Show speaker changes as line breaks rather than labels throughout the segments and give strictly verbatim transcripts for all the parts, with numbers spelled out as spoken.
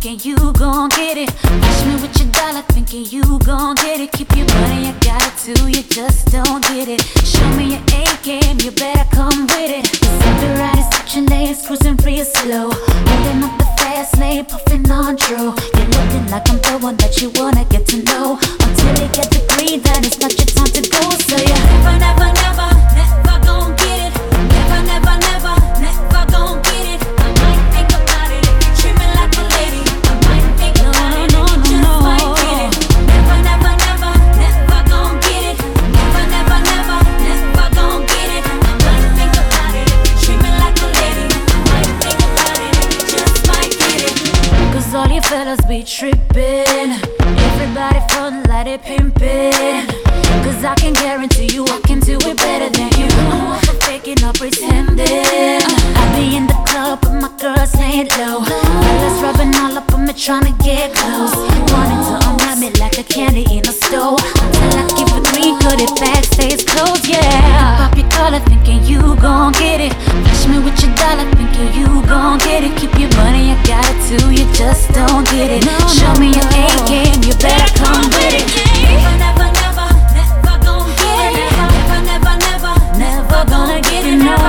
thinking you gon' get it. Push me with your dollar, thinking you gon' get it. Keep your money, I got it too, you just don't get it. Show me your A game, you better come with it. Cause every ride is switching lanes, cruising real slow. Holding up the fast lane, puffing on true. You're looking like I'm the one that you wanna get to know. Until you get the green, then it's not your time to go. So you never, never, never, never gon' get it. Never, never, never, never gon' get it. I might think about it if you treat me like a lady. I might think about it if you just might get it. Never, never, never, never gon' get it. Never, never, never, never gon' get it. I might think about it if you treat me like a lady. I might think about it if you just might get it. Cause all you fellas be trippin'. Everybody front like they pimpin'. Cause I can guarantee you I can do it better than you. I'm faking or pretending. I be in the club but my girls ain't low. Fellas rubbing all up on me trying to get close. Wanting to unwrap me like a candy in a store. Until I give the green, cut it back, stays closed, yeah. Pop your collar thinking you gon' get it. Flash me with your dollar thinking you gon' get it. Keep your money, I got it too, you just don't get it. Show me your A game, you better come with it. Never, never, never, never gon' get it. Never, never, never, never gonna get it. No.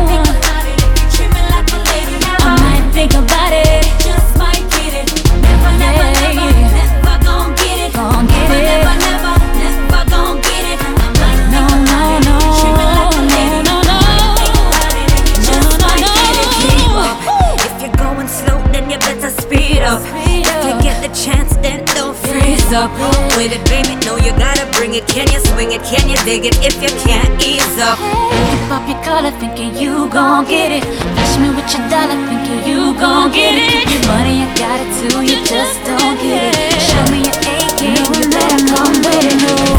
I might think about it, just might get it. Never, never, never, never gon' get it. Gon' get it. Never, never, never gon' get it. I might think about it, treat me like a lady. No, no, no, just might get it.
If you're going slow, then you better speed up. If you get the chance, then don't freeze up. With it, baby, no, you gotta bring it. Can you swing it? Can you dig it? If you can't, ease up.
You pop your collar thinking you gon' get it. Flash me with your dollar thinking you gon' get it. Your money, I got it too, you just don't get it. Show me your A game, you better come with it.